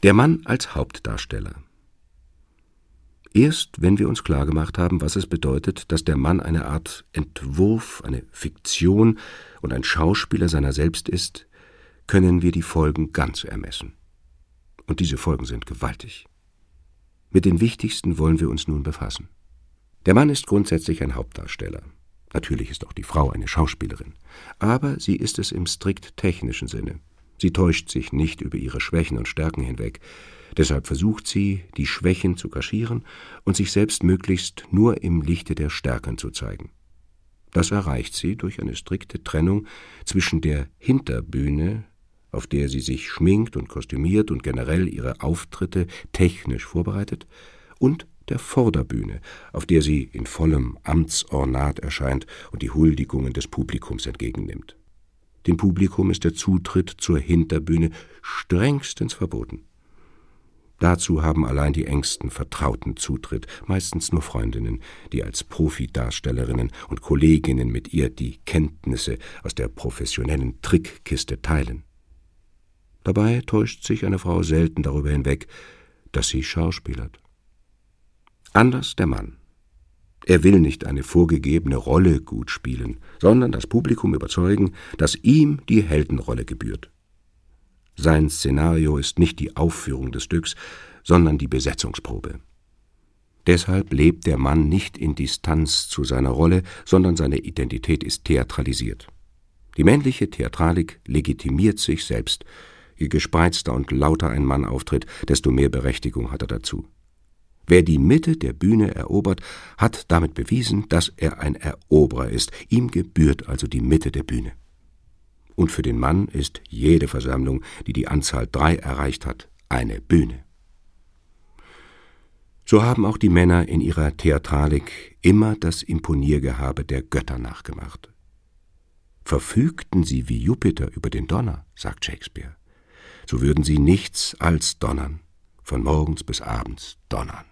Der Mann als Hauptdarsteller. Erst wenn wir uns klargemacht haben, was es bedeutet, dass der Mann eine Art Entwurf, eine Fiktion und ein Schauspieler seiner selbst ist, können wir die Folgen ganz ermessen. Und diese Folgen sind gewaltig. Mit den wichtigsten wollen wir uns nun befassen. Der Mann ist grundsätzlich ein Hauptdarsteller. Natürlich ist auch die Frau eine Schauspielerin. Aber sie ist es im strikt technischen Sinne. Sie täuscht sich nicht über ihre Schwächen und Stärken hinweg. Deshalb versucht sie, die Schwächen zu kaschieren und sich selbst möglichst nur im Lichte der Stärken zu zeigen. Das erreicht sie durch eine strikte Trennung zwischen der Hinterbühne, auf der sie sich schminkt und kostümiert und generell ihre Auftritte technisch vorbereitet, und der Vorderbühne, auf der sie in vollem Amtsornat erscheint und die Huldigungen des Publikums entgegennimmt. Dem Publikum ist der Zutritt zur Hinterbühne strengstens verboten. Dazu haben allein die engsten Vertrauten Zutritt, meistens nur Freundinnen, die als Profidarstellerinnen und Kolleginnen mit ihr die Kenntnisse aus der professionellen Trickkiste teilen. Dabei täuscht sich eine Frau selten darüber hinweg, dass sie schauspielert. Anders der Mann. Er will nicht eine vorgegebene Rolle gut spielen, sondern das Publikum überzeugen, dass ihm die Heldenrolle gebührt. Sein Szenario ist nicht die Aufführung des Stücks, sondern die Besetzungsprobe. Deshalb lebt der Mann nicht in Distanz zu seiner Rolle, sondern seine Identität ist theatralisiert. Die männliche Theatralik legitimiert sich selbst. Je gespreizter und lauter ein Mann auftritt, desto mehr Berechtigung hat er dazu. Wer die Mitte der Bühne erobert, hat damit bewiesen, dass er ein Eroberer ist. Ihm gebührt also die Mitte der Bühne. Und für den Mann ist jede Versammlung, die die Anzahl 3 erreicht hat, eine Bühne. So haben auch die Männer in ihrer Theatralik immer das Imponiergehabe der Götter nachgemacht. Verfügten sie wie Jupiter über den Donner, sagt Shakespeare, so würden sie nichts als donnern, von morgens bis abends donnern.